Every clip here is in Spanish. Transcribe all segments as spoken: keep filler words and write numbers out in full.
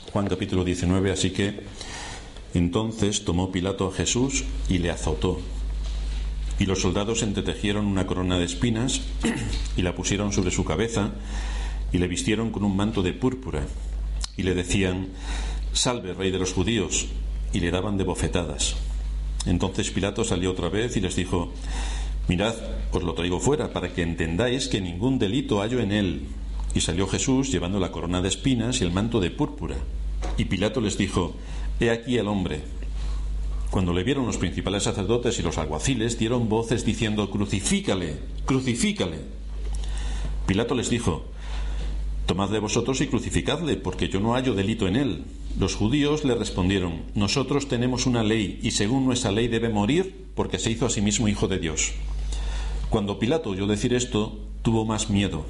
Juan capítulo diecinueve. Así que entonces tomó Pilato a Jesús y le azotó. Y los soldados entretejieron una corona de espinas y la pusieron sobre su cabeza y le vistieron con un manto de púrpura y le decían: «Salve, Rey de los judíos», y le daban de bofetadas. Entonces Pilato salió otra vez y les dijo: «Mirad, os lo traigo fuera para que entendáis que ningún delito hallo en él». Y salió Jesús llevando la corona de espinas y el manto de púrpura. Y Pilato les dijo: «He aquí el hombre». Cuando le vieron los principales sacerdotes y los alguaciles, dieron voces diciendo: «Crucifícale, crucifícale». Pilato les dijo: «Tomadle vosotros y crucificadle, porque yo no hallo delito en él». Los judíos le respondieron: «Nosotros tenemos una ley, y según nuestra ley debe morir, porque se hizo a sí mismo hijo de Dios». Cuando Pilato oyó decir esto, tuvo más miedo,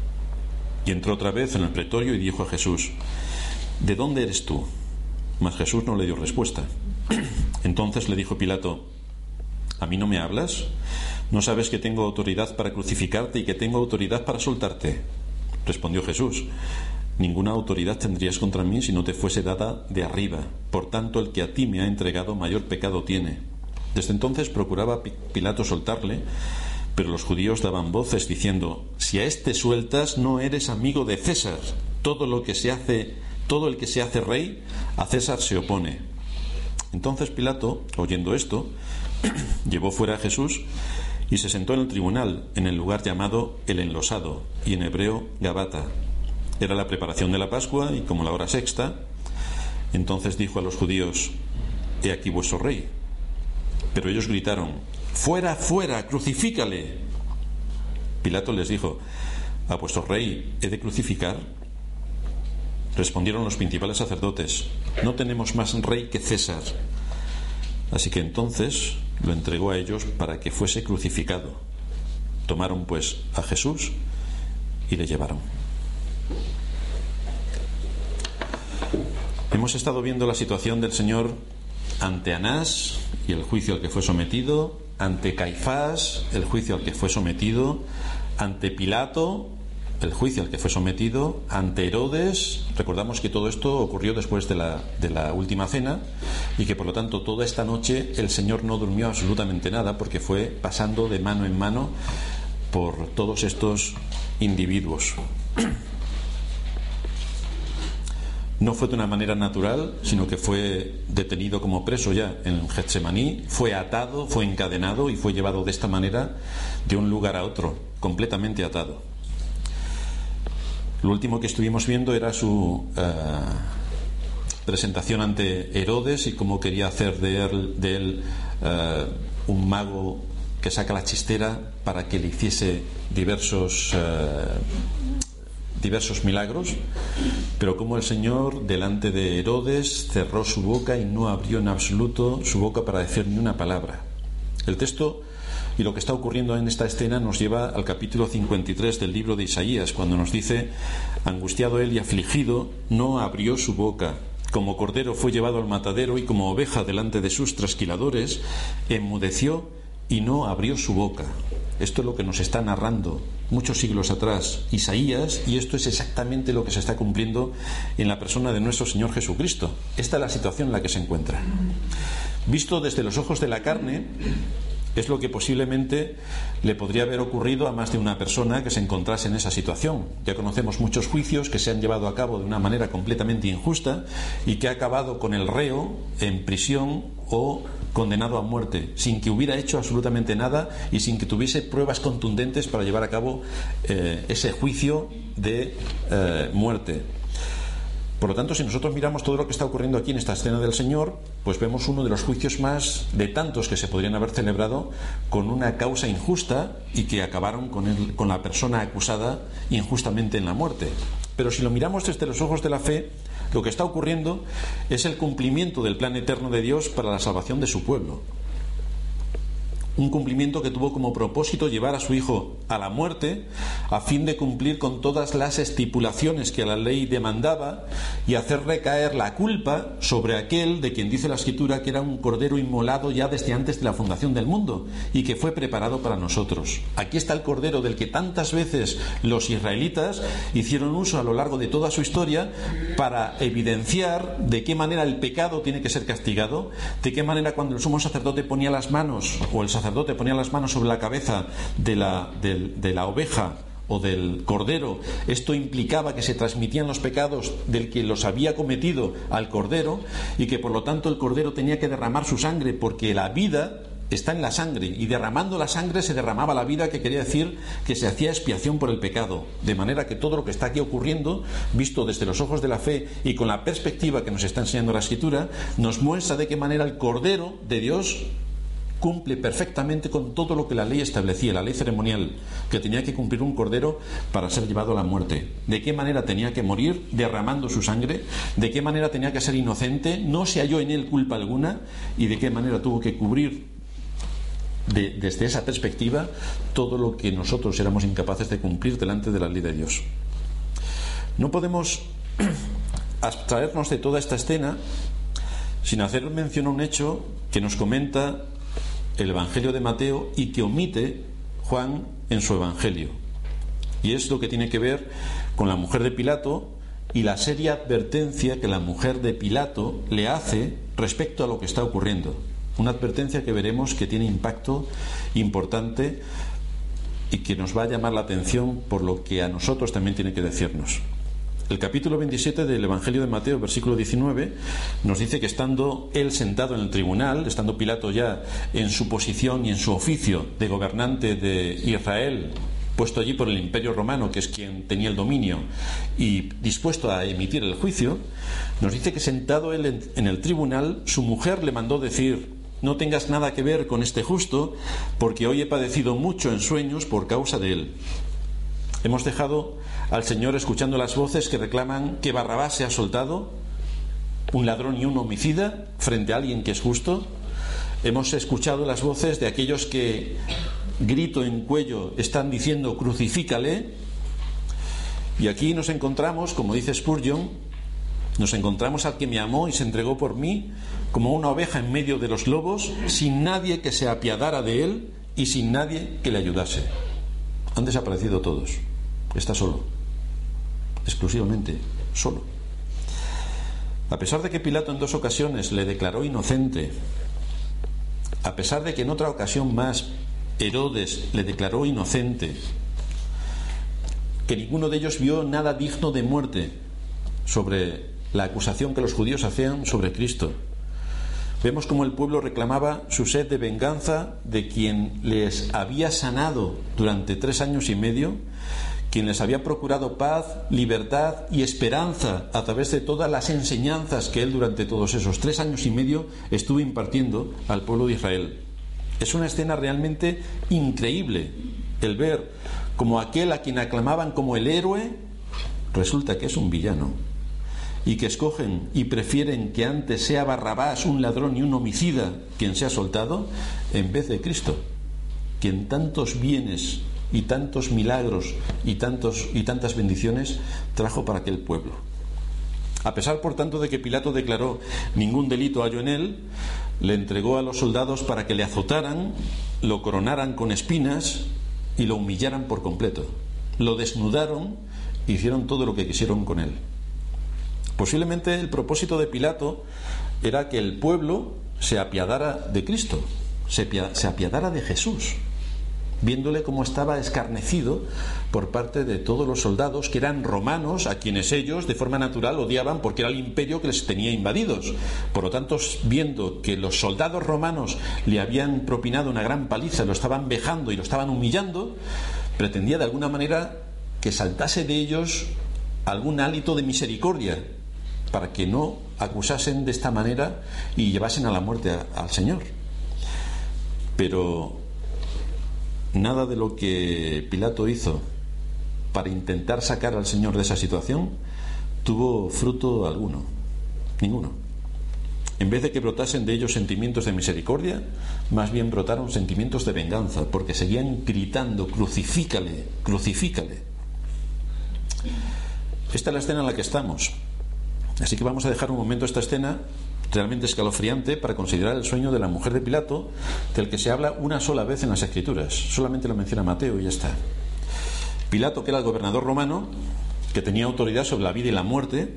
y entró otra vez en el pretorio y dijo a Jesús: «¿De dónde eres tú?». Mas Jesús no le dio respuesta. Entonces le dijo Pilato: «¿A mí no me hablas? ¿No sabes que tengo autoridad para crucificarte y que tengo autoridad para soltarte?». Respondió Jesús: «Ninguna autoridad tendrías contra mí si no te fuese dada de arriba. Por tanto, el que a ti me ha entregado mayor pecado tiene». Desde entonces procuraba Pilato soltarle, pero los judíos daban voces diciendo: «Si a éste sueltas, no eres amigo de César. Todo lo que se hace, todo el que se hace rey, a César se opone». Entonces Pilato, oyendo esto, llevó fuera a Jesús y se sentó en el tribunal, en el lugar llamado El Enlosado, y en hebreo Gabata. Era la preparación de la Pascua y como la hora sexta. Entonces dijo a los judíos: «He aquí vuestro rey». Pero ellos gritaron: «¡Fuera, fuera! ¡Crucifícale!». Pilato les dijo: «¿A vuestro rey he de crucificar?». Respondieron los principales sacerdotes: «No tenemos más rey que César». Así que entonces lo entregó a ellos para que fuese crucificado. Tomaron pues a Jesús y le llevaron. Hemos estado viendo la situación del Señor ante Anás y el juicio al que fue sometido, ante Caifás, el juicio al que fue sometido, ante Pilato, el juicio al que fue sometido, ante Herodes. Recordamos que todo esto ocurrió después de la, de la última cena, y que por lo tanto toda esta noche el Señor no durmió absolutamente nada, porque fue pasando de mano en mano por todos estos individuos. No fue de una manera natural, sino que fue detenido como preso ya en Getsemaní, fue atado, fue encadenado y fue llevado de esta manera de un lugar a otro, completamente atado. Lo último que estuvimos viendo era su uh, presentación ante Herodes y cómo quería hacer de él, de él uh, un mago que saca la chistera para que le hiciese diversos uh, diversos milagros, pero como el Señor delante de Herodes cerró su boca y no abrió en absoluto su boca para decir ni una palabra. El texto y lo que está ocurriendo en esta escena nos lleva al capítulo cincuenta y tres del libro de Isaías, cuando nos dice: «Angustiado él y afligido, no abrió su boca. Como cordero fue llevado al matadero, y como oveja delante de sus trasquiladores, enmudeció y no abrió su boca». Esto es lo que nos está narrando muchos siglos atrás Isaías, y esto es exactamente lo que se está cumpliendo en la persona de nuestro Señor Jesucristo. Esta es la situación en la que se encuentra. Visto desde los ojos de la carne, es lo que posiblemente le podría haber ocurrido a más de una persona que se encontrase en esa situación. Ya conocemos muchos juicios que se han llevado a cabo de una manera completamente injusta y que ha acabado con el reo en prisión o condenado a muerte, sin que hubiera hecho absolutamente nada y sin que tuviese pruebas contundentes para llevar a cabo eh, ese juicio de eh, muerte. Por lo tanto, si nosotros miramos todo lo que está ocurriendo aquí en esta escena del Señor, pues vemos uno de los juicios más de tantos que se podrían haber celebrado con una causa injusta y que acabaron con, el, con la persona acusada injustamente en la muerte. Pero si lo miramos desde los ojos de la fe, lo que está ocurriendo es el cumplimiento del plan eterno de Dios para la salvación de su pueblo. un cumplimiento que tuvo como propósito llevar a su hijo a la muerte a fin de cumplir con todas las estipulaciones que la ley demandaba y hacer recaer la culpa sobre aquel de quien dice la Escritura que era un cordero inmolado ya desde antes de la fundación del mundo y que fue preparado para nosotros. Aquí está el cordero del que tantas veces los israelitas hicieron uso a lo largo de toda su historia para evidenciar de qué manera el pecado tiene que ser castigado, de qué manera cuando el sumo sacerdote ponía las manos o el sacerdote sacerdote ponía las manos sobre la cabeza de la, de, de la oveja o del cordero, esto implicaba que se transmitían los pecados del que los había cometido al cordero y que por lo tanto el cordero tenía que derramar su sangre porque la vida está en la sangre y derramando la sangre se derramaba la vida, que quería decir que se hacía expiación por el pecado, de manera que todo lo que está aquí ocurriendo, visto desde los ojos de la fe y con la perspectiva que nos está enseñando la Escritura, nos muestra de qué manera el cordero de Dios cumple perfectamente con todo lo que la ley establecía, la ley ceremonial, que tenía que cumplir un cordero para ser llevado a la muerte. De qué manera tenía que morir derramando su sangre, de qué manera tenía que ser inocente, no se halló en él culpa alguna, y de qué manera tuvo que cubrir de, desde esa perspectiva todo lo que nosotros éramos incapaces de cumplir delante de la ley de Dios. No podemos abstraernos de toda esta escena sin hacer mención a un hecho que nos comenta el Evangelio de Mateo y que omite Juan en su Evangelio, y es lo que tiene que ver con la mujer de Pilato y la seria advertencia que la mujer de Pilato le hace respecto a lo que está ocurriendo, una advertencia que veremos que tiene impacto importante y que nos va a llamar la atención por lo que a nosotros también tiene que decirnos. El capítulo veintisiete del Evangelio de Mateo, versículo diecinueve, nos dice que estando él sentado en el tribunal, estando Pilato ya en su posición y en su oficio de gobernante de Israel, puesto allí por el Imperio Romano, que es quien tenía el dominio, y dispuesto a emitir el juicio, nos dice que sentado él en el tribunal, su mujer le mandó decir: no tengas nada que ver con este justo, porque hoy he padecido mucho en sueños por causa de él. Hemos dejado al Señor escuchando las voces que reclaman que Barrabás sea soltado, un ladrón y un homicida, frente a alguien que es justo. Hemos escuchado las voces de aquellos que, grito en cuello, están diciendo crucifícale. Y aquí nos encontramos, como dice Spurgeon, nos encontramos al que me amó y se entregó por mí, como una oveja en medio de los lobos, sin nadie que se apiadara de él y sin nadie que le ayudase. Han desaparecido todos. Está solo, exclusivamente solo. A pesar de que Pilato en dos ocasiones le declaró inocente, a pesar de que en otra ocasión más Herodes le declaró inocente, que ninguno de ellos vio nada digno de muerte sobre la acusación que los judíos hacían sobre Cristo, vemos como el pueblo reclamaba su sed de venganza de quien les había sanado durante tres años y medio, quien les había procurado paz, libertad y esperanza a través de todas las enseñanzas que él durante todos esos tres años y medio estuvo impartiendo al pueblo de Israel. Es una escena realmente increíble el ver como aquel a quien aclamaban como el héroe resulta que es un villano, y que escogen y prefieren que antes sea Barrabás, un ladrón y un homicida, quien sea soltado, en vez de Cristo, quien tantos bienes y tantos milagros y tantos y tantas bendiciones trajo para aquel pueblo. A pesar, por tanto, de que Pilato declaró ningún delito hallo en él, le entregó a los soldados para que le azotaran, lo coronaran con espinas y lo humillaran por completo. Lo desnudaron e hicieron todo lo que quisieron con él. Posiblemente el propósito de Pilato era que el pueblo se apiadara de Cristo, se, se apiadara de Jesús, viéndole como estaba escarnecido por parte de todos los soldados que eran romanos, a quienes ellos de forma natural odiaban porque era el imperio que les tenía invadidos. Por lo tanto, viendo que los soldados romanos le habían propinado una gran paliza, lo estaban vejando y lo estaban humillando, pretendía de alguna manera que saltase de ellos algún hálito de misericordia para que no acusasen de esta manera y llevasen a la muerte a, al Señor. Pero nada de lo que Pilato hizo para intentar sacar al Señor de esa situación tuvo fruto alguno, ninguno. en vez de que brotasen de ellos sentimientos de misericordia, más bien brotaron sentimientos de venganza, porque seguían gritando: crucifícale, crucifícale. Esta es la escena en la que estamos. Así que vamos a dejar un momento esta escena realmente escalofriante para considerar el sueño de la mujer de Pilato, del que se habla una sola vez en las Escrituras. Solamente lo menciona Mateo y ya está. Pilato, que era el gobernador romano, que tenía autoridad sobre la vida y la muerte,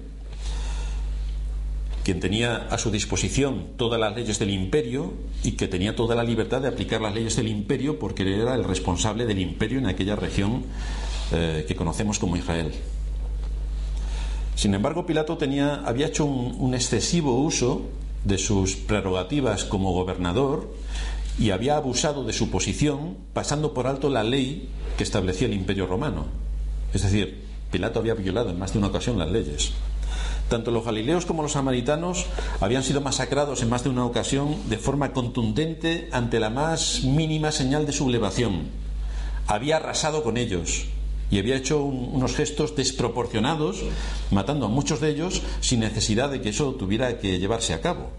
quien tenía a su disposición todas las leyes del imperio y que tenía toda la libertad de aplicar las leyes del imperio, porque él era el responsable del imperio en aquella región eh, que conocemos como Israel. Sin embargo, Pilato tenía, había hecho un, un excesivo uso de sus prerrogativas como gobernador y había abusado de su posición, pasando por alto la ley que establecía el imperio romano. Es decir, Pilato había violado en más de una ocasión las leyes. Tanto los galileos como los samaritanos habían sido masacrados en más de una ocasión de forma contundente ante la más mínima señal de sublevación. Había arrasado con ellos y había hecho un, unos gestos desproporcionados, matando a muchos de ellos sin necesidad de que eso tuviera que llevarse a cabo.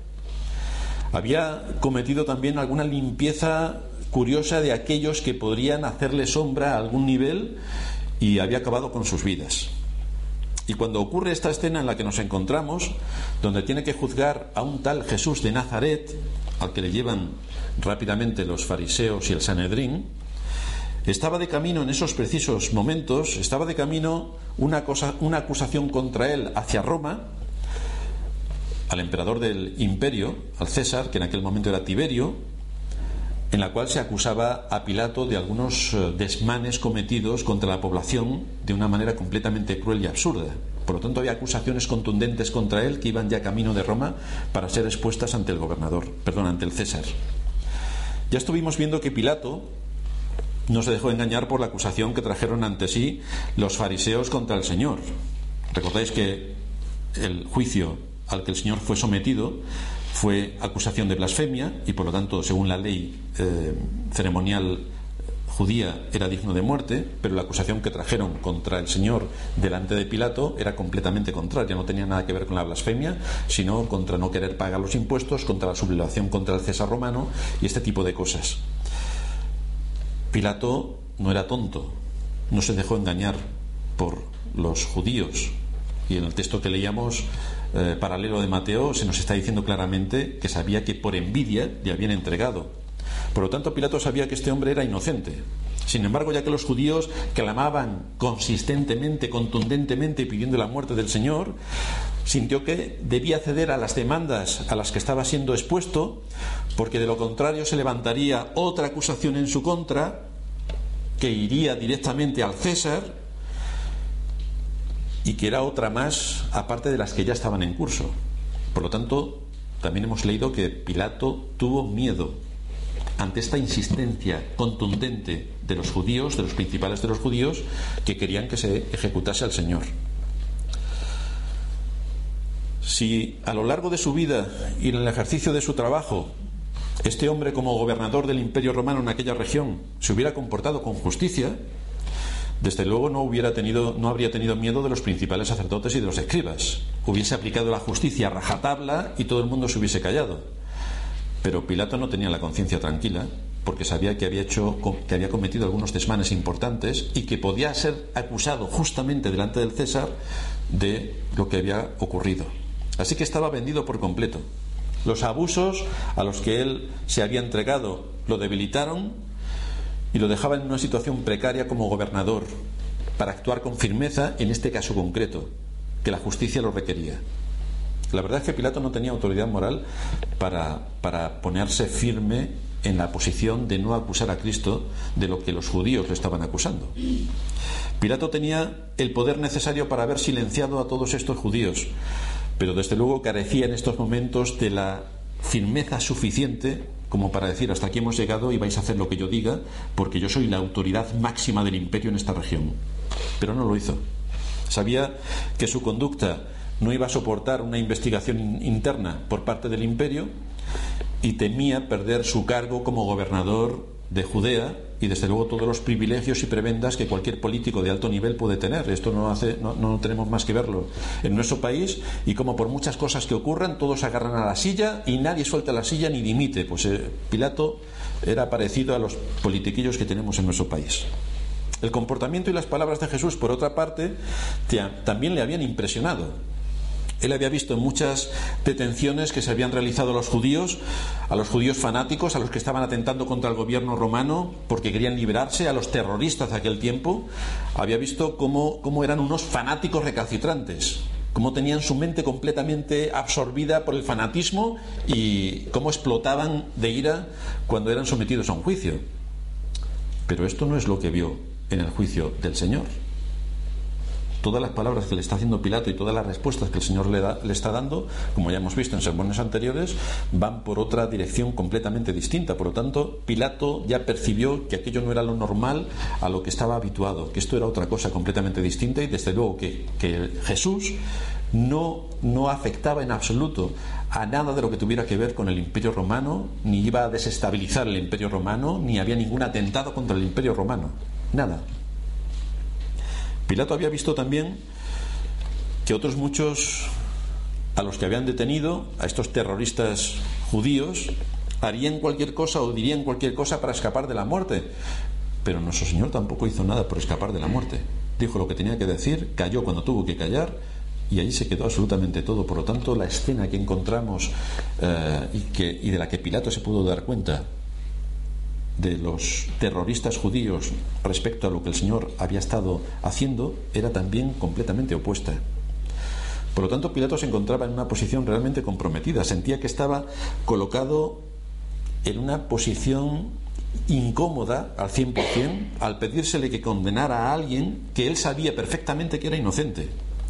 Había cometido también alguna limpieza curiosa de aquellos que podrían hacerle sombra a algún nivel, y había acabado con sus vidas. Y cuando ocurre esta escena en la que nos encontramos, donde tiene que juzgar a un tal Jesús de Nazaret, al que le llevan rápidamente los fariseos y el Sanedrín, estaba de camino en esos precisos momentos, estaba de camino una, cosa, una acusación contra él hacia Roma, al emperador del imperio, al César, que en aquel momento era Tiberio, en la cual se acusaba a Pilato de algunos desmanes cometidos contra la población de una manera completamente cruel y absurda. Por lo tanto, había acusaciones contundentes contra él que iban ya camino de Roma para ser expuestas ante el gobernador, perdón, ante el César. Ya estuvimos viendo que Pilato no se dejó engañar por la acusación que trajeron ante sí los fariseos contra el Señor. Recordáis que el juicio al que el Señor fue sometido fue acusación de blasfemia y, por lo tanto, según la ley eh, ceremonial judía, era digno de muerte, pero la acusación que trajeron contra el Señor delante de Pilato era completamente contraria, no tenía nada que ver con la blasfemia, sino contra no querer pagar los impuestos, contra la sublevación contra el César romano y este tipo de cosas. Pilato no era tonto, no se dejó engañar por los judíos, y en el texto que leíamos eh, paralelo de Mateo se nos está diciendo claramente que sabía que por envidia le habían entregado. Por lo tanto, Pilato sabía que este hombre era inocente. Sin embargo, ya que los judíos clamaban consistentemente, contundentemente pidiendo la muerte del Señor, sintió que debía ceder a las demandas a las que estaba siendo expuesto, porque de lo contrario se levantaría otra acusación en su contra que iría directamente al César, y que era otra más aparte de las que ya estaban en curso. Por lo tanto, también hemos leído que Pilato tuvo miedo ante esta insistencia contundente de los judíos, de los principales de los judíos, que querían que se ejecutase al Señor. Si a lo largo de su vida y en el ejercicio de su trabajo este hombre, como gobernador del Imperio Romano en aquella región, se hubiera comportado con justicia, desde luego no hubiera tenido, no habría tenido miedo de los principales sacerdotes y de los escribas. Hubiese aplicado la justicia a rajatabla y todo el mundo se hubiese callado. Pero Pilato no tenía la conciencia tranquila, porque sabía que había hecho, que había cometido algunos desmanes importantes y que podía ser acusado justamente delante del César de lo que había ocurrido. Así que estaba vendido por completo. Los abusos a los que él se había entregado lo debilitaron y lo dejaba en una situación precaria como gobernador, para actuar con firmeza en este caso concreto, que la justicia lo requería. La verdad es que Pilato no tenía autoridad moral para, para ponerse firme en la posición de no acusar a Cristo de lo que los judíos le estaban acusando. Pilato tenía el poder necesario para haber silenciado a todos estos judíos, pero desde luego carecía en estos momentos de la firmeza suficiente como para decir: hasta aquí hemos llegado y vais a hacer lo que yo diga, porque yo soy la autoridad máxima del imperio en esta región. Pero no lo hizo. Sabía que su conducta no iba a soportar una investigación interna por parte del imperio y temía perder su cargo como gobernador de Judea y desde luego todos los privilegios y prebendas que cualquier político de alto nivel puede tener. Esto no hace, no, no tenemos más que verlo en nuestro país, y como por muchas cosas que ocurran todos se agarran a la silla y nadie suelta la silla ni dimite. Pues eh, Pilato era parecido a los politiquillos que tenemos en nuestro país. El comportamiento y las palabras de Jesús, por otra parte, también le habían impresionado. Él había visto en muchas detenciones que se habían realizado a los judíos, a los judíos fanáticos, a los que estaban atentando contra el gobierno romano porque querían liberarse, a los terroristas de aquel tiempo. Había visto cómo, cómo eran unos fanáticos recalcitrantes, cómo tenían su mente completamente absorbida por el fanatismo y cómo explotaban de ira cuando eran sometidos a un juicio. Pero esto no es lo que vio en el juicio del Señor. Todas las palabras que le está haciendo Pilato y todas las respuestas que el Señor le, da, le está dando, como ya hemos visto en sermones anteriores, van por otra dirección completamente distinta. Por lo tanto, Pilato ya percibió que aquello no era lo normal a lo que estaba habituado, que esto era otra cosa completamente distinta, y desde luego que, que Jesús no, no afectaba en absoluto a nada de lo que tuviera que ver con el Imperio Romano, ni iba a desestabilizar el Imperio Romano, ni había ningún atentado contra el Imperio Romano. Nada. Pilato había visto también que otros muchos, a los que habían detenido, a estos terroristas judíos, harían cualquier cosa o dirían cualquier cosa para escapar de la muerte. Pero nuestro Señor tampoco hizo nada por escapar de la muerte. Dijo lo que tenía que decir, calló cuando tuvo que callar, y allí se quedó absolutamente todo. Por lo tanto, la escena que encontramos eh, y, que, y de la que Pilato se pudo dar cuenta de los terroristas judíos respecto a lo que el Señor había estado haciendo era también completamente opuesta. Por lo tanto, Pilato se encontraba en una posición realmente comprometida. Sentía que estaba colocado en una posición incómoda al cien por cien al pedírsele que condenara a alguien que él sabía perfectamente que era inocente.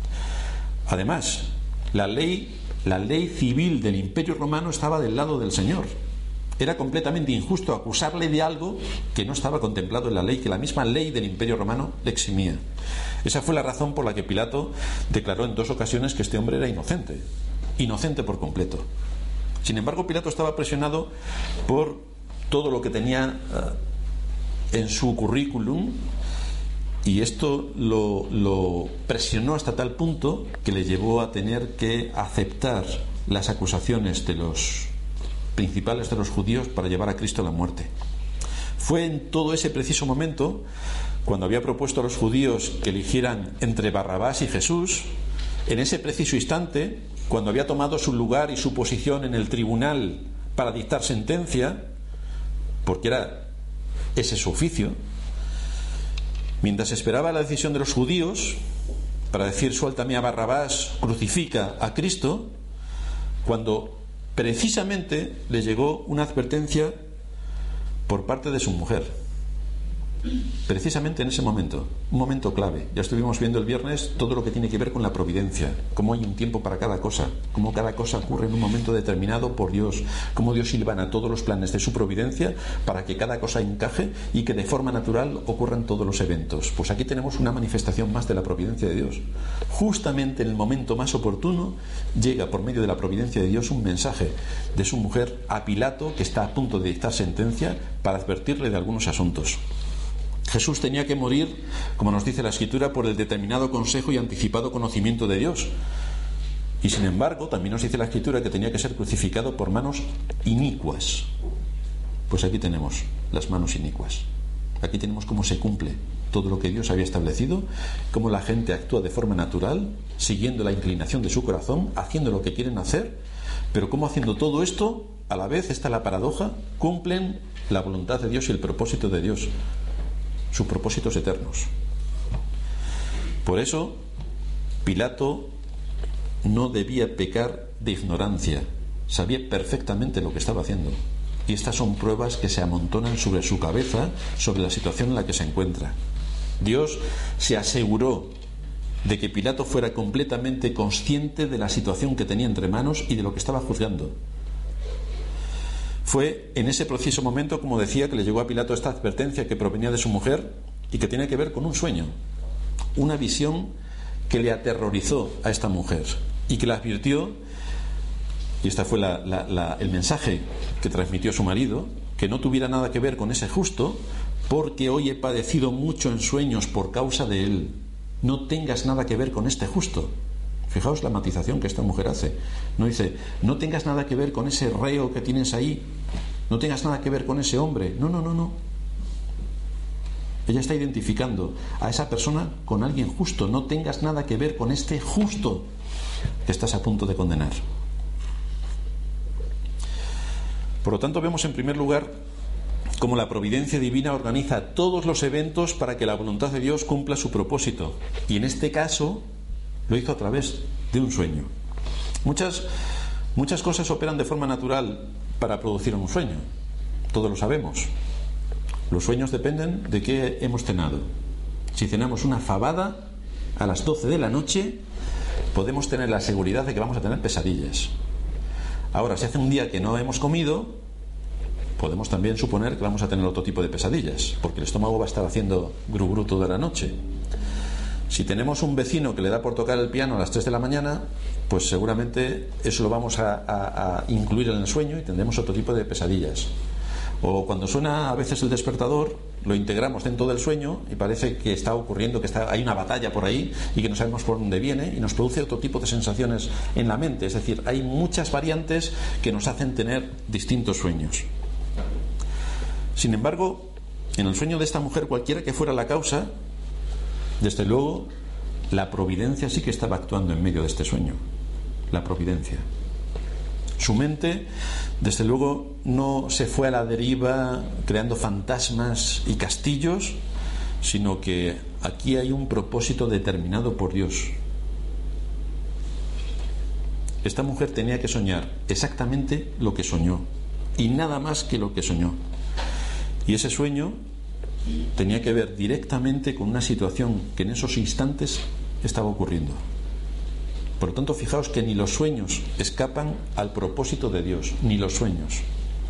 Además, la ley, la ley civil del Imperio Romano estaba del lado del Señor. Era completamente injusto acusarle de algo que no estaba contemplado en la ley, que la misma ley del Imperio Romano le eximía. Esa fue la razón por la que Pilato declaró en dos ocasiones que este hombre era inocente, inocente por completo. Sin embargo, Pilato estaba presionado por todo lo que tenía uh, en su currículum, y esto lo, lo presionó hasta tal punto que le llevó a tener que aceptar las acusaciones de los principales de los judíos para llevar a Cristo a la muerte. Fue en todo ese preciso momento, cuando había propuesto a los judíos que eligieran entre Barrabás y Jesús, en ese preciso instante, cuando había tomado su lugar y su posición en el tribunal para dictar sentencia, porque era ese su oficio, mientras esperaba la decisión de los judíos para decir suéltame a Barrabás, crucifica a Cristo, cuando precisamente le llegó una advertencia por parte de su mujer, precisamente en ese momento, un momento clave. Ya estuvimos viendo el viernes todo lo que tiene que ver con la providencia, cómo hay un tiempo para cada cosa, cómo cada cosa ocurre en un momento determinado por Dios, cómo Dios hilvana todos los planes de su providencia para que cada cosa encaje y que de forma natural ocurran todos los eventos. Pues aquí tenemos una manifestación más de la providencia de Dios. Justamente en el momento más oportuno llega por medio de la providencia de Dios un mensaje de su mujer a Pilato, que está a punto de dictar sentencia, para advertirle de algunos asuntos. Jesús tenía que morir, como nos dice la Escritura, por el determinado consejo y anticipado conocimiento de Dios. Y sin embargo, también nos dice la Escritura que tenía que ser crucificado por manos inicuas. Pues aquí tenemos las manos inicuas. Aquí tenemos cómo se cumple todo lo que Dios había establecido, cómo la gente actúa de forma natural, siguiendo la inclinación de su corazón, haciendo lo que quieren hacer, pero cómo haciendo todo esto, a la vez está la paradoja, cumplen la voluntad de Dios y el propósito de Dios, sus propósitos eternos. Por eso Pilato no debía pecar de ignorancia, sabía perfectamente lo que estaba haciendo, y estas son pruebas que se amontonan sobre su cabeza, sobre la situación en la que se encuentra. Dios se aseguró de que Pilato fuera completamente consciente de la situación que tenía entre manos y de lo que estaba juzgando. Fue en ese preciso momento, como decía, que le llegó a Pilato esta advertencia que provenía de su mujer y que tiene que ver con un sueño, una visión que le aterrorizó a esta mujer y que la advirtió, y este fue la, la, la, el mensaje que transmitió su marido, que no tuviera nada que ver con ese justo, porque hoy he padecido mucho en sueños por causa de él. No tengas nada que ver con este justo. Fijaos la matización que esta mujer hace. No dice, no tengas nada que ver con ese reo que tienes ahí, no tengas nada que ver con ese hombre. No, no, no, no. Ella está identificando a esa persona con alguien justo. No tengas nada que ver con este justo que estás a punto de condenar. Por lo tanto, vemos en primer lugar cómo la providencia divina organiza todos los eventos para que la voluntad de Dios cumpla su propósito. Y en este caso lo hizo a través de un sueño. Muchas, muchas cosas operan de forma natural para producir un sueño. Todos lo sabemos. Los sueños dependen de qué hemos cenado. Si cenamos una fabada a las doce de la noche, podemos tener la seguridad de que vamos a tener pesadillas. Ahora, si hace un día que no hemos comido, podemos también suponer que vamos a tener otro tipo de pesadillas, porque el estómago va a estar haciendo gru-gru toda la noche. Si tenemos un vecino que le da por tocar el piano a las tres de la mañana, pues seguramente eso lo vamos a, a, a incluir en el sueño y tendremos otro tipo de pesadillas. O cuando suena a veces el despertador, lo integramos dentro del sueño y parece que está ocurriendo, que está, hay una batalla por ahí y que no sabemos por dónde viene, y nos produce otro tipo de sensaciones en la mente. Es decir, hay muchas variantes que nos hacen tener distintos sueños. Sin embargo, en el sueño de esta mujer, cualquiera que fuera la causa, desde luego la providencia sí que estaba actuando en medio de este sueño. La providencia. Su mente, desde luego, no se fue a la deriva creando fantasmas y castillos, sino que aquí hay un propósito determinado por Dios. Esta mujer tenía que soñar exactamente lo que soñó, y nada más que lo que soñó. Y ese sueño tenía que ver directamente con una situación que en esos instantes estaba ocurriendo. Por lo tanto, fijaos que ni los sueños escapan al propósito de Dios, ni los sueños.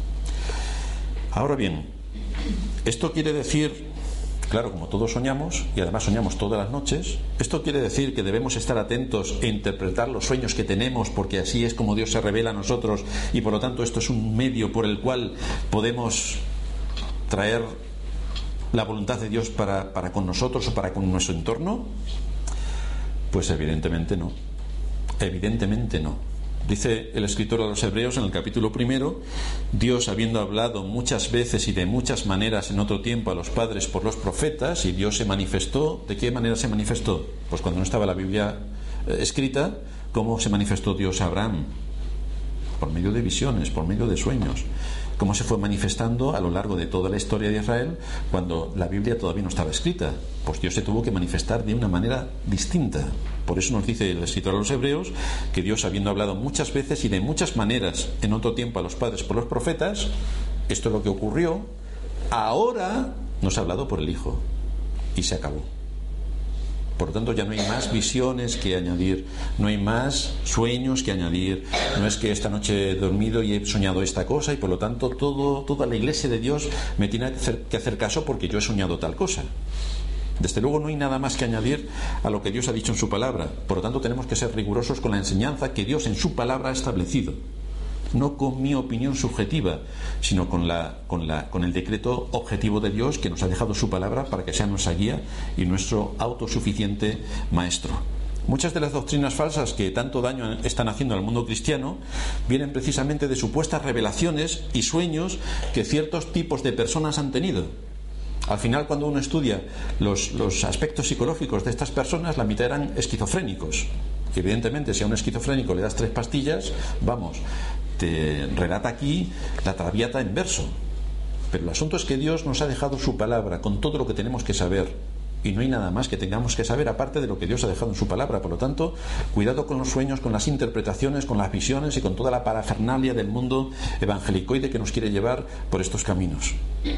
Ahora bien, esto quiere decir, claro, como todos soñamos, y además soñamos todas las noches, esto quiere decir que debemos estar atentos e interpretar los sueños que tenemos, porque así es como Dios se revela a nosotros, y por lo tanto esto es un medio por el cual podemos traer la voluntad de Dios para, para con nosotros o para con nuestro entorno. Pues evidentemente no. Evidentemente no. Dice el escritor a los Hebreos en el capítulo primero: Dios, habiendo hablado muchas veces y de muchas maneras en otro tiempo a los padres por los profetas, y Dios se manifestó. ¿De qué manera se manifestó? Pues cuando no estaba la Biblia eh, escrita, ¿cómo se manifestó Dios a Abraham? Por medio de visiones, por medio de sueños. Cómo se fue manifestando a lo largo de toda la historia de Israel cuando la Biblia todavía no estaba escrita. Pues Dios se tuvo que manifestar de una manera distinta. Por eso nos dice el escritor a los Hebreos que Dios, habiendo hablado muchas veces y de muchas maneras en otro tiempo a los padres por los profetas, esto es lo que ocurrió, ahora nos ha hablado por el Hijo, y se acabó. Por lo tanto, ya no hay más visiones que añadir, no hay más sueños que añadir. No es que esta noche he dormido y he soñado esta cosa y por lo tanto todo, toda la iglesia de Dios me tiene que hacer, que hacer caso porque yo he soñado tal cosa. Desde luego no hay nada más que añadir a lo que Dios ha dicho en su palabra. Por lo tanto, tenemos que ser rigurosos con la enseñanza que Dios en su palabra ha establecido. No con mi opinión subjetiva, sino con, la, con, la, con el decreto objetivo de Dios que nos ha dejado su palabra para que sea nuestra guía y nuestro autosuficiente maestro. Muchas de las doctrinas falsas que tanto daño están haciendo al mundo cristiano vienen precisamente de supuestas revelaciones y sueños que ciertos tipos de personas han tenido. Al final, cuando uno estudia los, los aspectos psicológicos de estas personas, la mitad eran esquizofrénicos. Evidentemente, si a un esquizofrénico le das tres pastillas, vamos, te relata aquí la Traviata en verso. Pero el asunto es que Dios nos ha dejado su palabra con todo lo que tenemos que saber, y no hay nada más que tengamos que saber aparte de lo que Dios ha dejado en su palabra. Por lo tanto, cuidado con los sueños, con las interpretaciones, con las visiones y con toda la parafernalia del mundo evangelicoide que nos quiere llevar por estos caminos.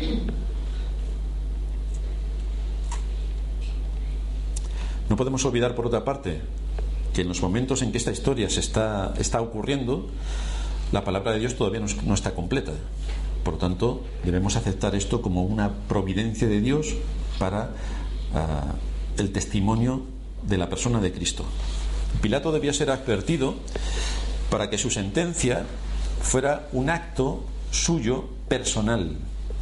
No podemos olvidar, por otra parte, que en los momentos en que esta historia se está, está ocurriendo, la palabra de Dios todavía no, no está completa. Por lo tanto, debemos aceptar esto como una providencia de Dios para uh, el testimonio de la persona de Cristo. Pilato debía ser advertido para que su sentencia fuera un acto suyo personal.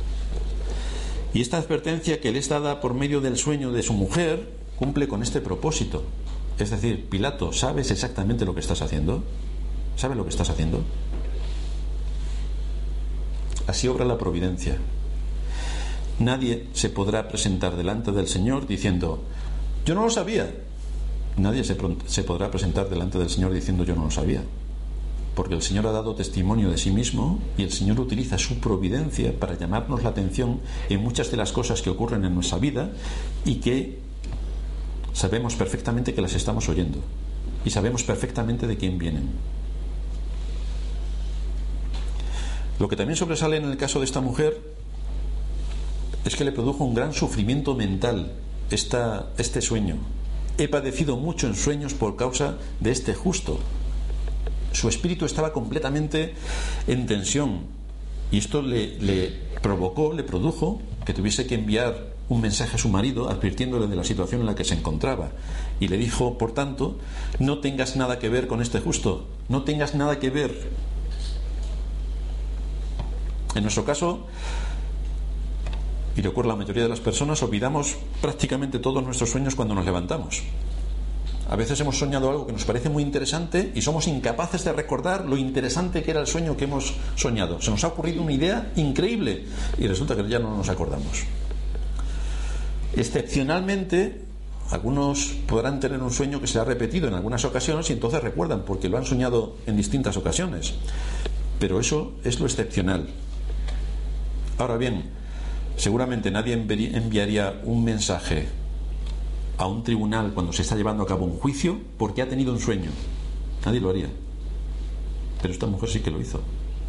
Y esta advertencia que le es dada por medio del sueño de su mujer cumple con este propósito. Es decir, Pilato, ¿sabes exactamente lo que estás haciendo? ¿Sabes lo que estás haciendo? Así obra la providencia. Nadie se podrá presentar delante del Señor diciendo, yo no lo sabía. Nadie se, se podrá presentar delante del Señor diciendo, yo no lo sabía. Porque el Señor ha dado testimonio de sí mismo y el Señor utiliza su providencia para llamarnos la atención en muchas de las cosas que ocurren en nuestra vida y que sabemos perfectamente que las estamos oyendo y sabemos perfectamente de quién vienen. Lo que también sobresale en el caso de esta mujer es que le produjo un gran sufrimiento mental esta, este sueño. He padecido mucho en sueños por causa de este justo. Su espíritu estaba completamente en tensión y esto le, le provocó, le produjo que tuviese que enviar un mensaje a su marido advirtiéndole de la situación en la que se encontraba, y le dijo, por tanto, no tengas nada que ver con este justo, no tengas nada que ver. En nuestro caso, y le ocurre a la mayoría de las personas, olvidamos prácticamente todos nuestros sueños cuando nos levantamos. A veces hemos soñado algo que nos parece muy interesante y somos incapaces de recordar lo interesante que era el sueño que hemos soñado. Se nos ha ocurrido una idea increíble y resulta que ya no nos acordamos. Excepcionalmente, algunos podrán tener un sueño que se ha repetido en algunas ocasiones y entonces recuerdan porque lo han soñado en distintas ocasiones. Pero eso es lo excepcional. Ahora bien, seguramente nadie enviaría un mensaje a un tribunal cuando se está llevando a cabo un juicio porque ha tenido un sueño. Nadie lo haría. Pero esta mujer sí que lo hizo.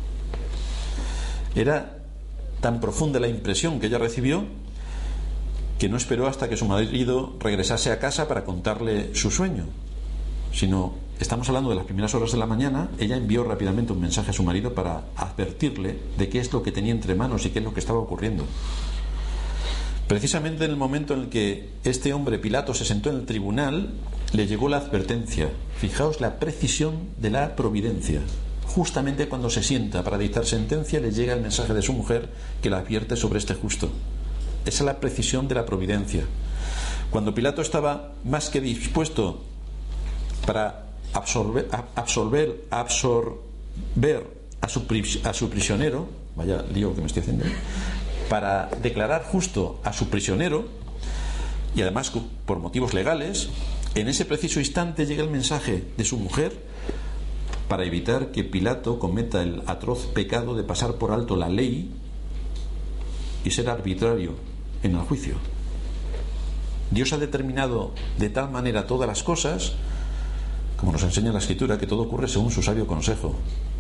Era tan profunda la impresión que ella recibió que no esperó hasta que su marido regresase a casa para contarle su sueño, sino, estamos hablando de las primeras horas de la mañana, ella envió rápidamente un mensaje a su marido para advertirle de qué es lo que tenía entre manos y qué es lo que estaba ocurriendo. Precisamente en el momento en el que este hombre Pilato se sentó en el tribunal, le llegó la advertencia. Fijaos la precisión de la providencia. Justamente cuando se sienta para dictar sentencia, le llega el mensaje de su mujer que la advierte sobre este justo. Esa es la precisión de la providencia. Cuando Pilato estaba más que dispuesto para absorber, absorber, absorber a, su, a su prisionero, vaya lío que me estoy haciendo, para declarar justo a su prisionero, y además por motivos legales, en ese preciso instante llega el mensaje de su mujer para evitar que Pilato cometa el atroz pecado de pasar por alto la ley y ser arbitrario en el juicio. Dios ha determinado de tal manera todas las cosas, como nos enseña la Escritura, que todo ocurre según su sabio consejo,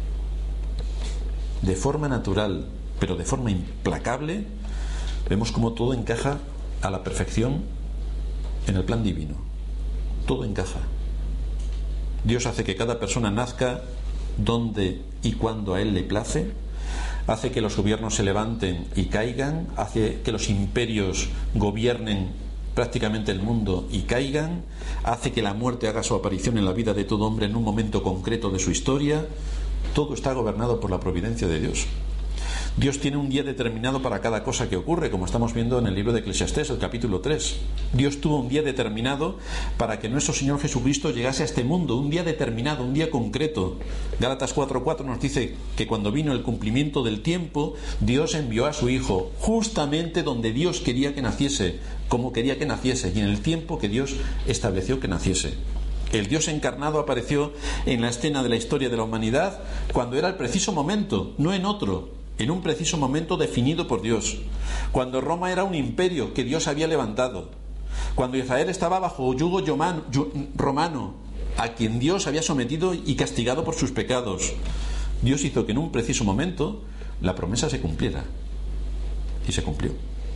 de forma natural, pero de forma implacable. Vemos cómo todo encaja a la perfección en el plan divino. Todo encaja. Dios hace que cada persona nazca donde y cuando a Él le place, hace que los gobiernos se levanten y caigan, hace que los imperios gobiernen prácticamente el mundo y caigan, hace que la muerte haga su aparición en la vida de todo hombre en un momento concreto de su historia. Todo está gobernado por la providencia de Dios. Dios tiene un día determinado para cada cosa que ocurre, como estamos viendo en el libro de Eclesiastés, el capítulo tres. Dios tuvo un día determinado para que nuestro Señor Jesucristo llegase a este mundo, un día determinado, un día concreto. Gálatas cuatro cuatro nos dice que cuando vino el cumplimiento del tiempo, Dios envió a su Hijo justamente donde Dios quería que naciese, como quería que naciese, y en el tiempo que Dios estableció que naciese. El Dios encarnado apareció en la escena de la historia de la humanidad cuando era el preciso momento, no en otro, en un preciso momento definido por Dios, cuando Roma era un imperio que Dios había levantado, cuando Israel estaba bajo yugo romano, a quien Dios había sometido y castigado por sus pecados. Dios hizo que en un preciso momento la promesa se cumpliera, y se cumplió.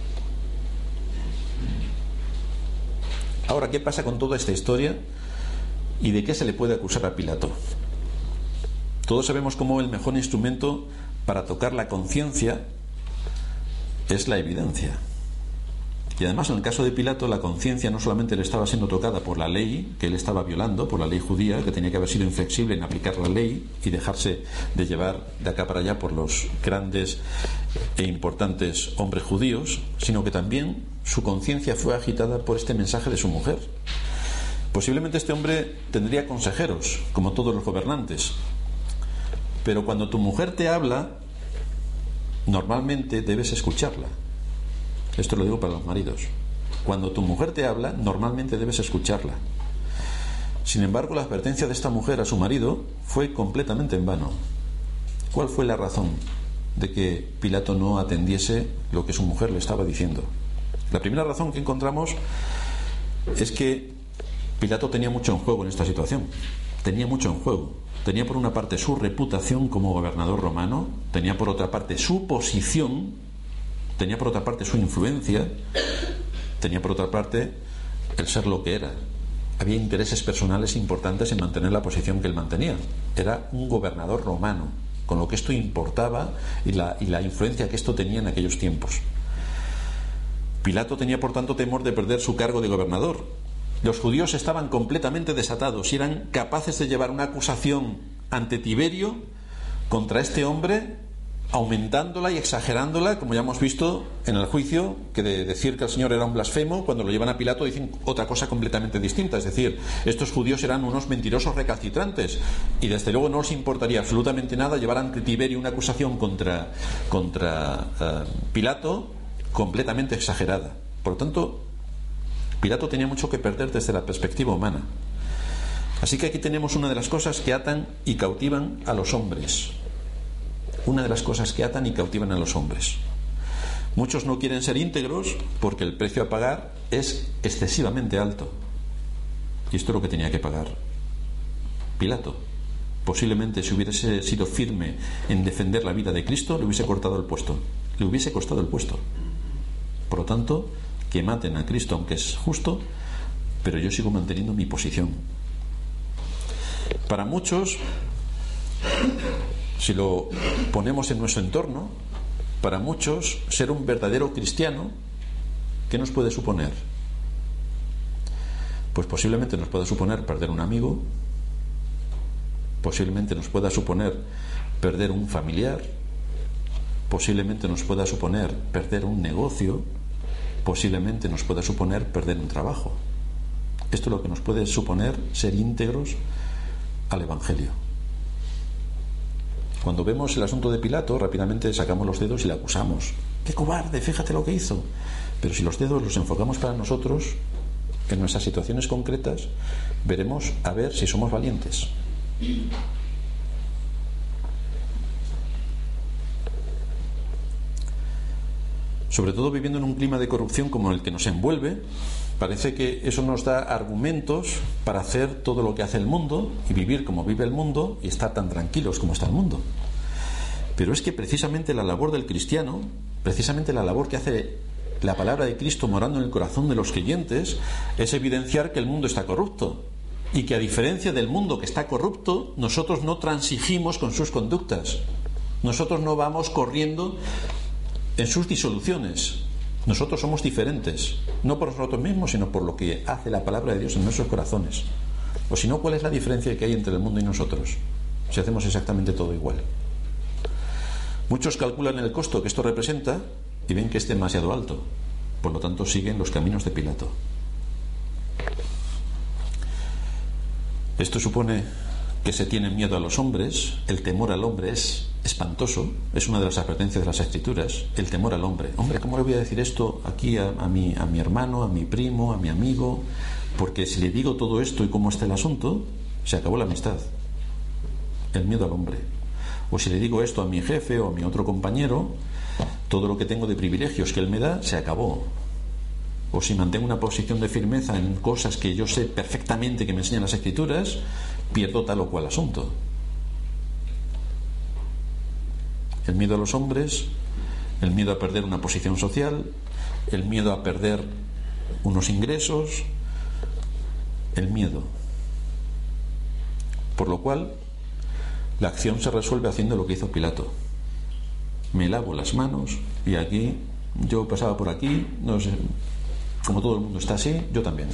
Ahora, ¿qué pasa con toda esta historia y de qué se le puede acusar a Pilato? Todos sabemos cómo el mejor instrumento para tocar la conciencia es la evidencia. Y además, en el caso de Pilato, la conciencia no solamente le estaba siendo tocada por la ley que él estaba violando, por la ley judía, que tenía que haber sido inflexible en aplicar la ley y dejarse de llevar de acá para allá por los grandes e importantes hombres judíos, sino que también su conciencia fue agitada por este mensaje de su mujer. Posiblemente este hombre tendría consejeros, como todos los gobernantes, pero cuando tu mujer te habla, normalmente debes escucharla. Esto lo digo para los maridos. Cuando tu mujer te habla, normalmente debes escucharla. Sin embargo, la advertencia de esta mujer a su marido fue completamente en vano. ¿Cuál fue la razón de que Pilato no atendiese lo que su mujer le estaba diciendo? La primera razón que encontramos es que Pilato tenía mucho en juego en esta situación. Tenía mucho en juego. Tenía por una parte su reputación como gobernador romano, tenía por otra parte su posición, tenía por otra parte su influencia, tenía por otra parte el ser lo que era. Había intereses personales importantes en mantener la posición que él mantenía. Era un gobernador romano, con lo que esto importaba y la, y la influencia que esto tenía en aquellos tiempos. Pilato tenía por tanto temor de perder su cargo de gobernador. Los judíos estaban completamente desatados y eran capaces de llevar una acusación ante Tiberio contra este hombre, aumentándola y exagerándola, como ya hemos visto en el juicio, que de decir que el Señor era un blasfemo, cuando lo llevan a Pilato dicen otra cosa completamente distinta. Es decir, estos judíos eran unos mentirosos recalcitrantes y desde luego no les importaría absolutamente nada llevar ante Tiberio una acusación contra, contra uh, Pilato completamente exagerada. Por lo tanto, Pilato tenía mucho que perder desde la perspectiva humana. Así que aquí tenemos una de las cosas que atan y cautivan a los hombres. Una de las cosas que atan y cautivan a los hombres. Muchos no quieren ser íntegros porque el precio a pagar es excesivamente alto. Y esto es lo que tenía que pagar Pilato. Posiblemente si hubiese sido firme en defender la vida de Cristo, le hubiese cortado el puesto. Le hubiese costado el puesto. Por lo tanto, que maten a Cristo, aunque es justo, pero yo sigo manteniendo mi posición. Para muchos, si lo ponemos en nuestro entorno, para muchos ser un verdadero cristiano, ¿qué nos puede suponer? Pues posiblemente nos pueda suponer perder un amigo, posiblemente nos pueda suponer perder un familiar, posiblemente nos pueda suponer perder un negocio, posiblemente nos pueda suponer perder un trabajo. Esto es lo que nos puede suponer ser íntegros al Evangelio. Cuando vemos el asunto de Pilato, rápidamente sacamos los dedos y le acusamos. ¡Qué cobarde! Fíjate lo que hizo. Pero si los dedos los enfocamos para nosotros, en nuestras situaciones concretas, veremos a ver si somos valientes. Sobre todo viviendo en un clima de corrupción como el que nos envuelve, parece que eso nos da argumentos para hacer todo lo que hace el mundo y vivir como vive el mundo y estar tan tranquilos como está el mundo. Pero es que precisamente la labor del cristiano, precisamente la labor que hace la palabra de Cristo morando en el corazón de los creyentes, es evidenciar que el mundo está corrupto y que, a diferencia del mundo que está corrupto, nosotros no transigimos con sus conductas. Nosotros no vamos corriendo en sus disoluciones. Nosotros somos diferentes, no por nosotros mismos, sino por lo que hace la palabra de Dios en nuestros corazones. O si no, ¿cuál es la diferencia que hay entre el mundo y nosotros? Si hacemos exactamente todo igual. Muchos calculan el costo que esto representa y ven que es demasiado alto. Por lo tanto, siguen los caminos de Pilato. Esto supone que se tiene miedo a los hombres. El temor al hombre es espantoso, es una de las advertencias de las Escrituras. El temor al hombre. Hombre, ¿cómo le voy a decir esto aquí a, a, mi, a mi hermano, a mi primo, a mi amigo? Porque si le digo todo esto y cómo está el asunto, se acabó la amistad. El miedo al hombre. O si le digo esto a mi jefe o a mi otro compañero, todo lo que tengo de privilegios que él me da, se acabó. O si mantengo una posición de firmeza en cosas que yo sé perfectamente que me enseñan las Escrituras, pierdo tal o cual asunto. El miedo a los hombres, el miedo a perder una posición social, el miedo a perder unos ingresos, el miedo. Por lo cual, la acción se resuelve haciendo lo que hizo Pilato. Me lavo las manos y aquí, yo pasaba por aquí, no sé, Como todo el mundo está así, yo también.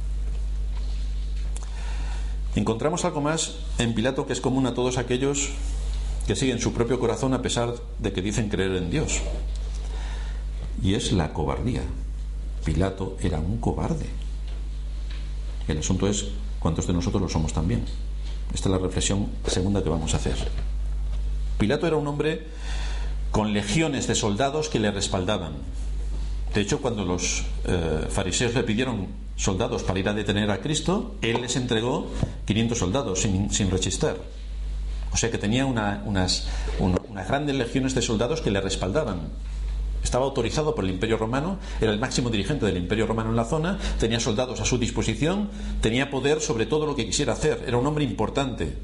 Encontramos algo más en Pilato que es común a todos aquellos que siguen su propio corazón a pesar de que dicen creer en Dios. Y es la cobardía. Pilato era un cobarde. El asunto es cuántos de nosotros lo somos también. Esta es la reflexión segunda que vamos a hacer. Pilato era un hombre con legiones de soldados que le respaldaban. De hecho, cuando los eh, fariseos le pidieron soldados para ir a detener a Cristo, él les entregó quinientos soldados sin, sin rechistar. O sea que tenía una, unas, una, unas grandes legiones de soldados que le respaldaban. Estaba autorizado por el Imperio Romano, era el máximo dirigente del Imperio Romano en la zona, tenía soldados a su disposición, tenía poder sobre todo lo que quisiera hacer, era un hombre importante.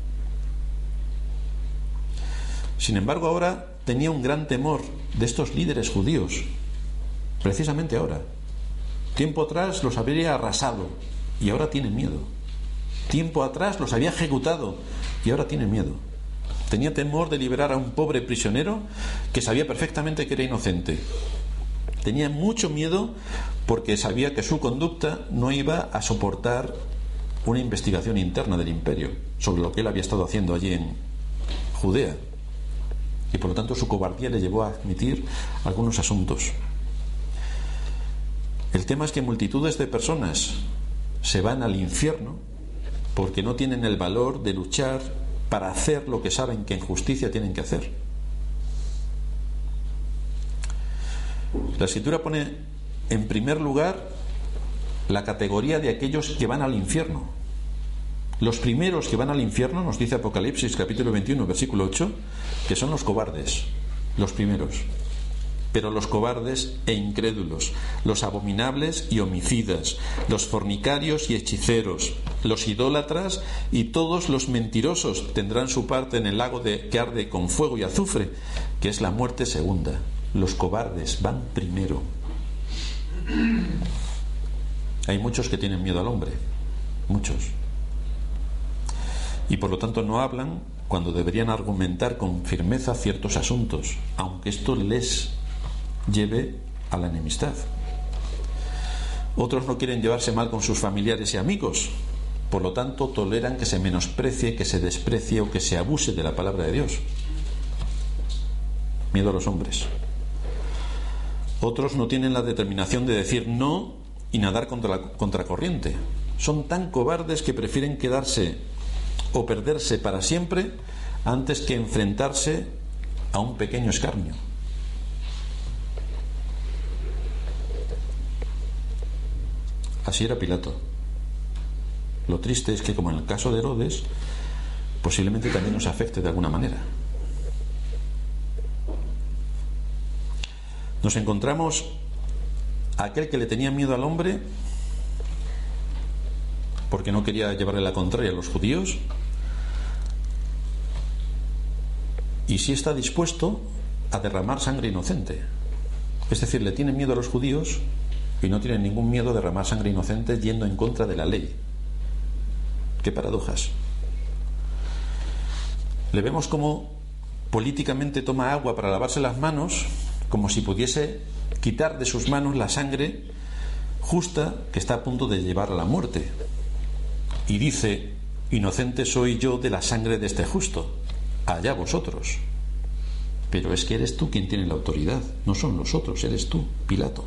Sin embargo, ahora tenía un gran temor de estos líderes judíos. Precisamente ahora. Tiempo atrás los habría arrasado y ahora tiene miedo. Tiempo atrás los había ejecutado y ahora tiene miedo. Tenía temor de liberar a un pobre prisionero que sabía perfectamente que era inocente. Tenía mucho miedo porque sabía que su conducta no iba a soportar una investigación interna del imperio sobre lo que él había estado haciendo allí en Judea. Y por lo tanto su cobardía le llevó a admitir algunos asuntos. El tema es que multitudes de personas se van al infierno porque no tienen el valor de luchar para hacer lo que saben que en justicia tienen que hacer. La Escritura pone en primer lugar la categoría de aquellos que van al infierno. Los primeros que van al infierno, nos dice Apocalipsis capítulo veintiuno versículo ocho, que son los cobardes, los primeros. Pero los cobardes e incrédulos, los abominables y homicidas, los fornicarios y hechiceros, los idólatras y todos los mentirosos tendrán su parte en el lago de, que arde con fuego y azufre, que es la muerte segunda. Los cobardes van primero. Hay muchos que tienen miedo al hombre, muchos. Y por lo tanto no hablan cuando deberían argumentar con firmeza ciertos asuntos, aunque esto les lleve a la enemistad. Otros no quieren llevarse mal con sus familiares y amigos, por lo tanto toleran que se menosprecie, que se desprecie o que se abuse de la palabra de Dios. Miedo a los hombres. Otros no tienen la determinación de decir no y nadar contra la contracorriente. Son tan cobardes que prefieren quedarse o perderse para siempre antes que enfrentarse a un pequeño escarnio. Así era Pilato. Lo triste es que, como en el caso de Herodes, posiblemente también nos afecte de alguna manera. Nos encontramos a aquel que le tenía miedo al hombre porque no quería llevarle la contraria a los judíos, y sí está dispuesto a derramar sangre inocente. Es decir, le tiene miedo a los judíos y no tiene ningún miedo a derramar sangre inocente yendo en contra de la ley. Qué paradojas. Le vemos como políticamente toma agua para lavarse las manos, como si pudiese quitar de sus manos la sangre justa que está a punto de llevar a la muerte. Y dice: inocente soy yo de la sangre de este justo, allá vosotros. Pero es que eres tú quien tiene la autoridad, no son los otros, eres tú, Pilato.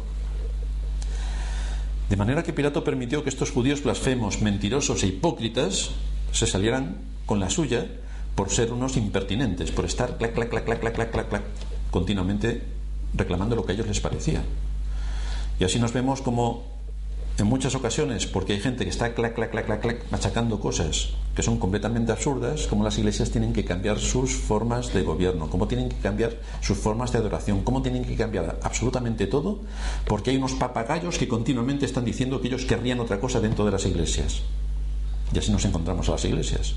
De manera que Pilato permitió que estos judíos blasfemos, mentirosos e hipócritas se salieran con la suya por ser unos impertinentes, por estar clac, clac, clac, clac, clac, clac, clac, clac, continuamente reclamando lo que a ellos les parecía. Y así nos vemos como en muchas ocasiones, porque hay gente que está clac, clac, clac, clac, clac, machacando cosas que son completamente absurdas, como las iglesias tienen que cambiar sus formas de gobierno, cómo tienen que cambiar sus formas de adoración, cómo tienen que cambiar absolutamente todo, porque hay unos papagayos que continuamente están diciendo que ellos querrían otra cosa dentro de las iglesias. Y así nos encontramos a las iglesias.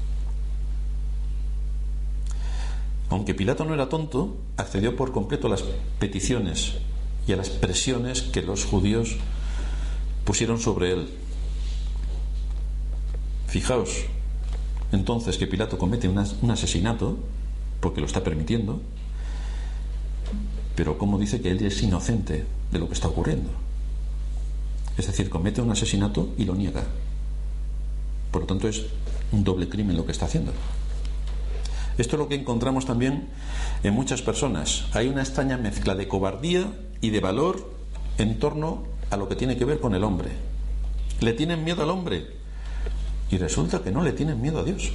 Aunque Pilato no era tonto, accedió por completo a las peticiones y a las presiones que los judíos pusieron sobre él. Fijaos entonces que Pilato comete un, as- un asesinato porque lo está permitiendo, pero como dice que él es inocente de lo que está ocurriendo. Es decir, comete un asesinato y lo niega. Por lo tanto, es un doble crimen lo que está haciendo. Esto es lo que encontramos también en muchas personas. Hay una extraña mezcla de cobardía y de valor en torno a lo que tiene que ver con el hombre. Le tienen miedo al hombre y resulta que no le tienen miedo a Dios.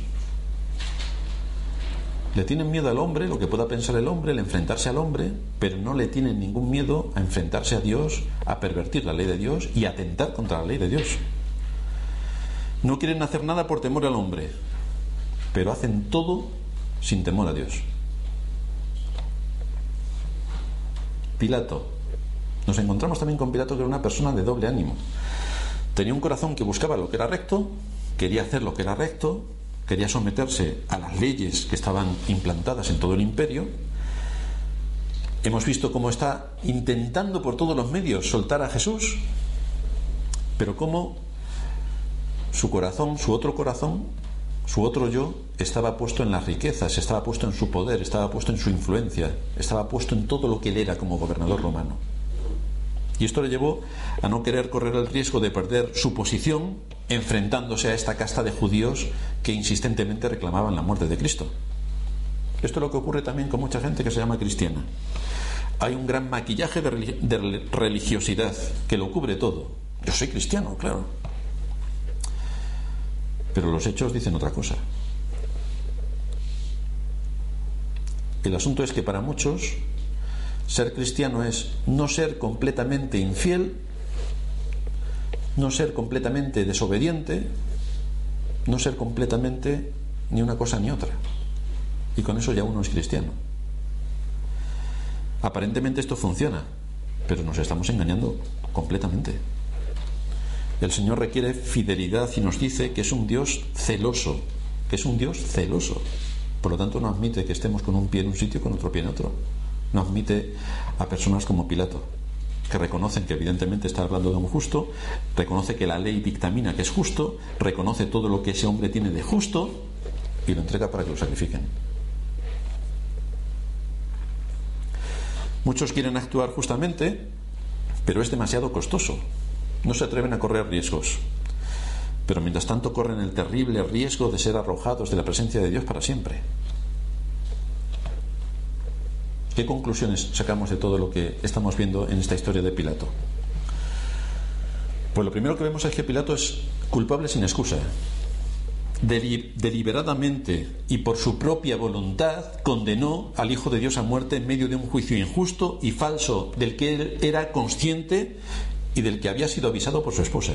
Le tienen miedo al hombre, lo que pueda pensar el hombre, el enfrentarse al hombre, pero no le tienen ningún miedo a enfrentarse a Dios, a pervertir la ley de Dios y a atentar contra la ley de Dios. No quieren hacer nada por temor al hombre, pero hacen todo sin temor a Dios. Pilato. Nos encontramos también con Pilato, que era una persona de doble ánimo. Tenía un corazón que buscaba lo que era recto, quería hacer lo que era recto, quería someterse a las leyes que estaban implantadas en todo el imperio. Hemos visto cómo está intentando por todos los medios soltar a Jesús, pero cómo su corazón, su otro corazón, su otro yo, estaba puesto en las riquezas, estaba puesto en su poder, estaba puesto en su influencia, estaba puesto en todo lo que él era como gobernador romano. Y esto le llevó a no querer correr el riesgo de perder su posición enfrentándose a esta casta de judíos que insistentemente reclamaban la muerte de Cristo. Esto es lo que ocurre también con mucha gente que se llama cristiana. Hay un gran maquillaje de, religi- de religiosidad que lo cubre todo. Yo soy cristiano, claro. Pero los hechos dicen otra cosa. El asunto es que para muchos ser cristiano es no ser completamente infiel, no ser completamente desobediente, no ser completamente ni una cosa ni otra. Y con eso ya uno es cristiano. Aparentemente esto funciona, pero nos estamos engañando completamente. El Señor requiere fidelidad y nos dice que es un Dios celoso, que es un Dios celoso. Por lo tanto, no admite que estemos con un pie en un sitio y con otro pie en otro. No admite a personas como Pilato, que reconocen que evidentemente está hablando de un justo, reconoce que la ley dictamina que es justo, reconoce todo lo que ese hombre tiene de justo y lo entrega para que lo sacrifiquen. Muchos quieren actuar justamente, pero es demasiado costoso. No se atreven a correr riesgos. Pero mientras tanto corren el terrible riesgo de ser arrojados de la presencia de Dios para siempre. ¿Qué conclusiones sacamos de todo lo que estamos viendo en esta historia de Pilato? Pues lo primero que vemos es que Pilato es culpable sin excusa. Deli- deliberadamente y por su propia voluntad condenó al Hijo de Dios a muerte en medio de un juicio injusto y falso del que él era consciente y del que había sido avisado por su esposa.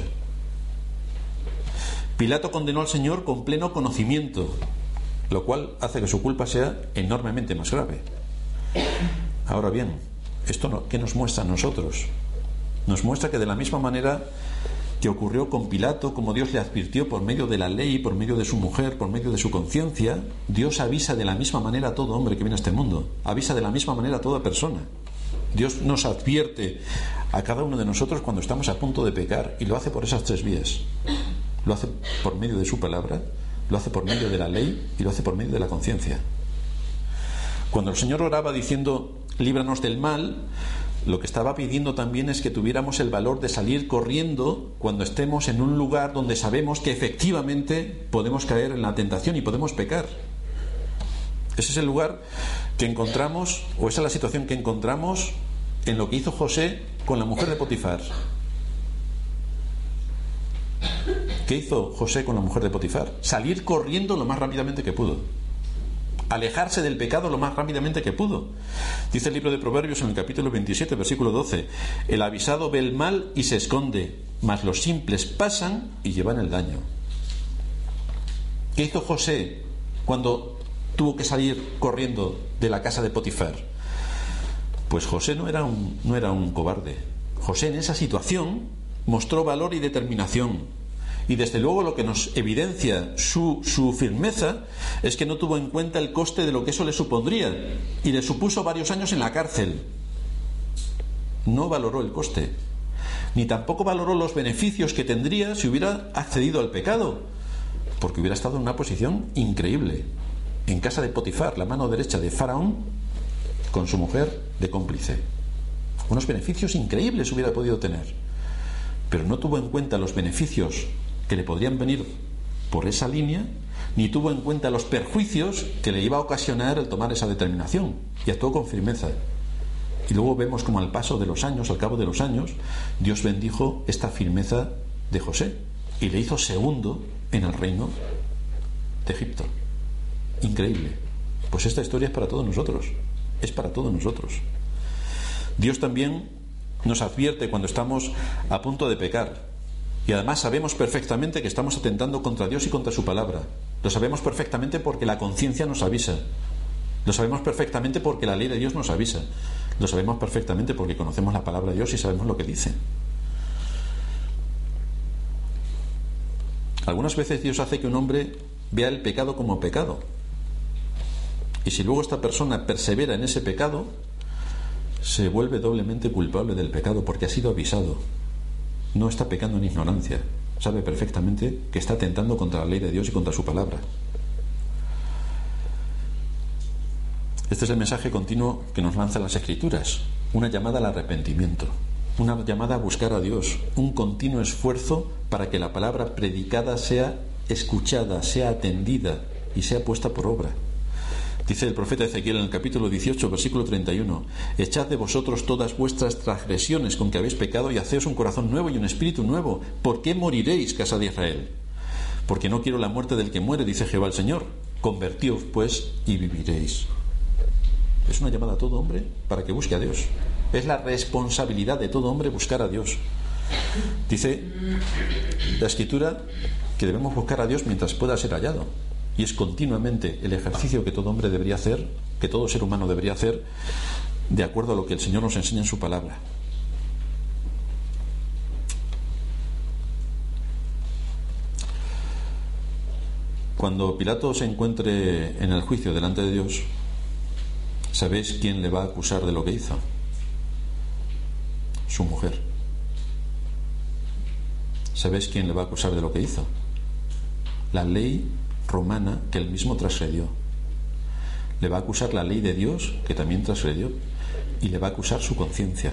Pilato condenó al Señor con pleno conocimiento, lo cual hace que su culpa sea enormemente más grave. Ahora bien, ¿esto no, qué nos muestra a nosotros? Nos muestra que de la misma manera que ocurrió con Pilato, como Dios le advirtió por medio de la ley, por medio de su mujer, por medio de su conciencia, Dios avisa de la misma manera a todo hombre que viene a este mundo, avisa de la misma manera a toda persona. Dios nos advierte a cada uno de nosotros cuando estamos a punto de pecar, y lo hace por esas tres vías. Lo hace por medio de su palabra, lo hace por medio de la ley y lo hace por medio de la conciencia. Cuando el Señor oraba diciendo líbranos del mal, lo que estaba pidiendo también es que tuviéramos el valor de salir corriendo cuando estemos en un lugar donde sabemos que efectivamente podemos caer en la tentación y podemos pecar. Ese es el lugar que encontramos, o esa es la situación que encontramos en lo que hizo José con la mujer de Potifar. ¿Qué hizo José con la mujer de Potifar? Salir corriendo lo más rápidamente que pudo. Alejarse del pecado lo más rápidamente que pudo. Dice el libro de Proverbios en el capítulo veintisiete, versículo doce: el avisado ve el mal y se esconde, mas los simples pasan y llevan el daño. ¿Qué hizo José cuando tuvo que salir corriendo de la casa de Potifar? Pues José no era un, no era un cobarde. José en esa situación mostró valor y determinación. Y desde luego lo que nos evidencia su, su firmeza es que no tuvo en cuenta el coste de lo que eso le supondría, y le supuso varios años en la cárcel. No valoró el coste, ni tampoco valoró los beneficios que tendría si hubiera accedido al pecado, porque hubiera estado en una posición increíble, en casa de Potifar, la mano derecha de Faraón, con su mujer de cómplice. Unos beneficios increíbles hubiera podido tener. pero no tuvo en cuenta los beneficios que le podrían venir por esa línea, ni tuvo en cuenta los perjuicios que le iba a ocasionar el tomar esa determinación, y actuó con firmeza. Y luego vemos como al paso de los años, al cabo de los años, Dios bendijo esta firmeza de José y le hizo segundo en el reino de Egipto. Increíble. Pues esta historia es para todos nosotros, es para todos nosotros. Dios también nos advierte cuando estamos a punto de pecar, y además sabemos perfectamente que estamos atentando contra Dios y contra su palabra. Lo sabemos perfectamente porque la conciencia nos avisa, lo sabemos perfectamente porque la ley de Dios nos avisa, lo sabemos perfectamente porque conocemos la palabra de Dios y sabemos lo que dice. Algunas veces Dios hace que un hombre vea el pecado como pecado, y si luego esta persona persevera en ese pecado, se vuelve doblemente culpable del pecado porque ha sido avisado. No está pecando en ignorancia, sabe perfectamente que está atentando contra la ley de Dios y contra su palabra. Este es el mensaje continuo que nos lanzan las Escrituras, una llamada al arrepentimiento, una llamada a buscar a Dios, un continuo esfuerzo para que la palabra predicada sea escuchada, sea atendida y sea puesta por obra. Dice el profeta Ezequiel en el capítulo dieciocho, versículo treinta y uno: echad de vosotros todas vuestras transgresiones con que habéis pecado y haceos un corazón nuevo y un espíritu nuevo. ¿Por qué moriréis, casa de Israel? Porque no quiero la muerte del que muere, dice Jehová el Señor. Convertíos pues y viviréis. Es una llamada a todo hombre para que busque a Dios. Es la responsabilidad de todo hombre buscar a Dios. Dice la Escritura que debemos buscar a Dios mientras pueda ser hallado. Y es continuamente el ejercicio que todo hombre debería hacer, que todo ser humano debería hacer, de acuerdo a lo que el Señor nos enseña en su palabra. Cuando Pilato se encuentre en el juicio delante de Dios, ¿sabéis quién le va a acusar de lo que hizo? Su mujer. ¿Sabéis quién le va a acusar de lo que hizo? La ley romana que él mismo transgredió. Le va a acusar la ley de Dios que también transgredió, y le va a acusar su conciencia.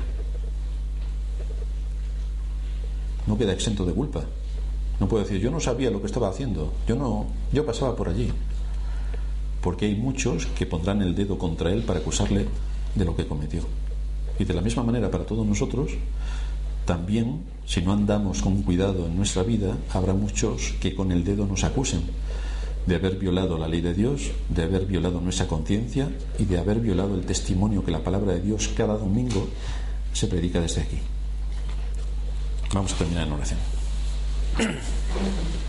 No queda exento de culpa. No puede decir: yo no sabía lo que estaba haciendo, yo no, yo pasaba por allí. Porque hay muchos que pondrán el dedo contra él para acusarle de lo que cometió. Y de la misma manera, para todos nosotros también, si no andamos con cuidado en nuestra vida, habrá muchos que con el dedo nos acusen de haber violado la ley de Dios, de haber violado nuestra conciencia y de haber violado el testimonio que la palabra de Dios cada domingo se predica desde aquí. Vamos a terminar en oración.